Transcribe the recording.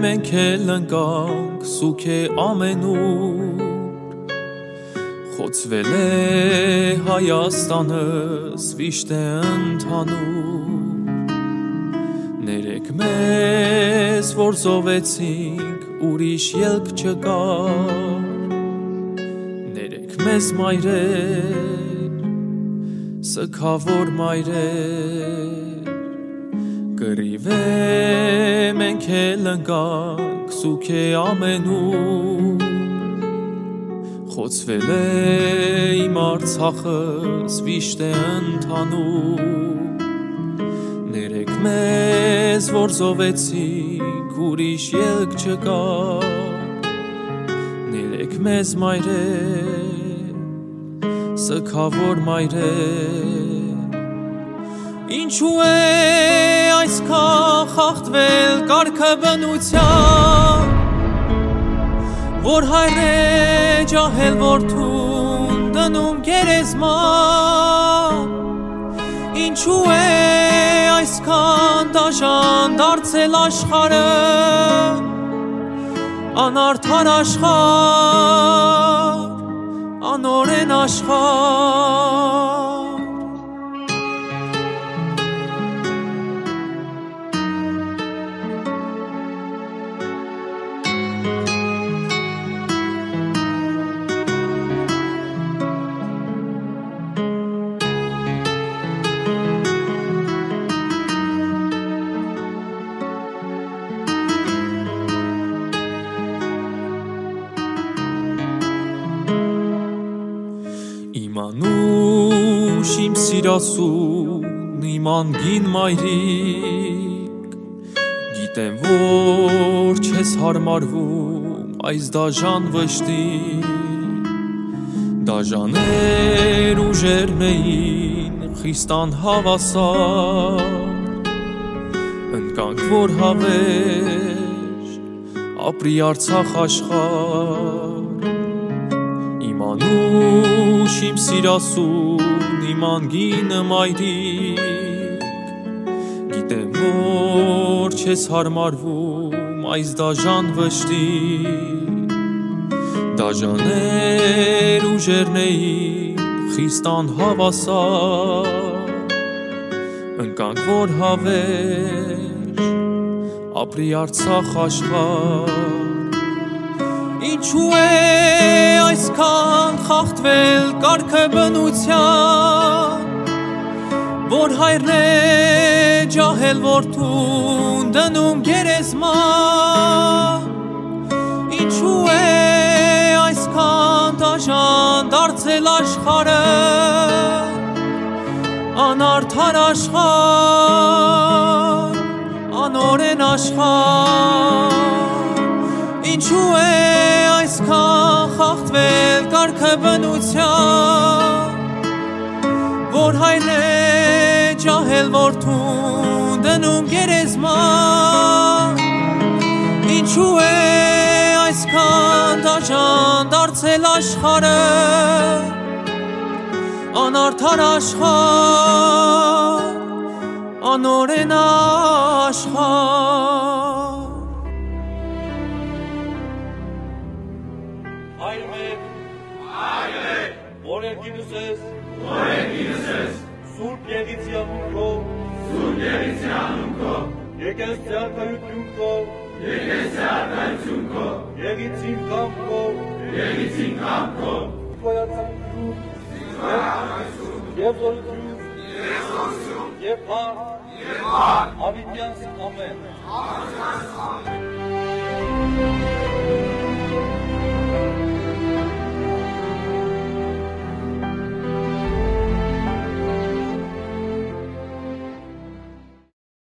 մենք էլ ընկանք սուք է ամենուր, խոցվել է Հայաստանս վիշտ է ընդհանուր, ներեք մեզ, որ զովեցինք, ուրիշ ելք չկար, ներեք մեզ մայրեր, սգավոր մայրեր, կռիվ է մենք էլ ընկանք սուք է ամենուր, խոցվել է իմ Արցախս վիշտ է ընդհանուր, ներեք մեզ, որ զովեցինք, ուրիշ ելք չկար, ներեք մեզ մայրեր, սգավոր մայրեր, ինչու է այսքան խախտվել կարգը բնության, որ հայր է ջահել որդուն դնում գերեզման, ինչու է այսքան դաժան դարձել աշխարհը, անարդար աշխարհ, անօրեն աշխարհ, Իմանուշ իմ սիրասուն, իմ անգին մայրիկ, գիտեմ, որ չես հարմարվում այս դաժան վշտին, դաժաներ ուժերն էին խիստան հավասար, ընկանք, որ հավեր ապրի Արցախ աշխարհ, իմանուշ իմ սիրասուն, իմ անգին մայրիկ, գիտեմ, որ չես հարմարվում այս դաժան վշտին, դաժաներ ուժերն էին խիստան հավասար, ընկանք, որ հավեր ապրի Արցախ աշխարհ, ինչու է այսքան խախտվել կարգը բնության, որ հայրն է ջահել որդուն դնում գերեզման, ինչու է այսքան դաժան դարձել աշխարհը, անարդար աշխարհ, անօրեն աշխարհ, ինչու է այսքան խախտվել կարգը բնության, որ հայրն է ջահել որդուն դնում գերեզման, ինչու է այսքան դաժան դարձել աշխարհը, անարդար աշխարհ, անօրեն աշխարհ, Օրենքինս ես, Սուրբ Եղիցյանունքով, եկես ծառայությունքով, Եղիցին կամքով, Սիվայացություն, և զորություն, և հարկ, հավիտյանս ամեն։